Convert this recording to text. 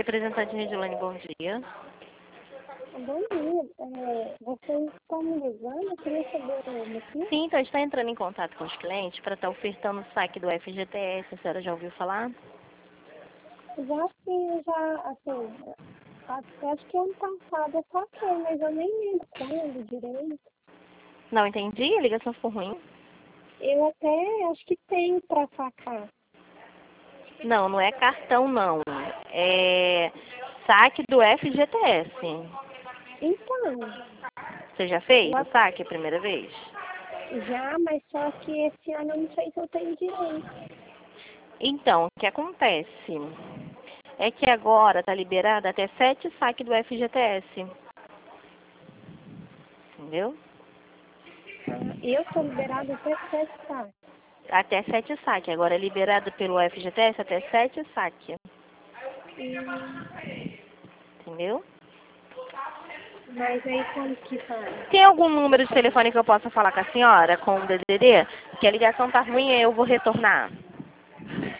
representante Regiane, bom dia. Bom dia. Vocês estão me ligando? Eu queria saber o motivo. Sim, então a gente está entrando em contato com os clientes para estar ofertando o saque do FGTS. A senhora já ouviu falar? Acho que ano passado eu saquei, mas eu nem lembro quando direito. Não entendi? A ligação ficou ruim? Eu até acho que tenho para sacar. Não, não é cartão, não. É saque do FGTS. Então, Você já fez eu o saque a primeira vez? já, mas só que esse ano eu não sei se eu tenho direito. Então, o que acontece é que agora está liberado até 7 saques do FGTS. Entendeu? Eu sou liberada até 7 saques. Até 7 saques. Agora é liberado pelo FGTS até 7 saques. Hum, Entendeu? mas aí como que faz? Tem algum número de telefone que eu possa falar com a senhora, com o DDD? Que a ligação tá ruim e eu vou retornar.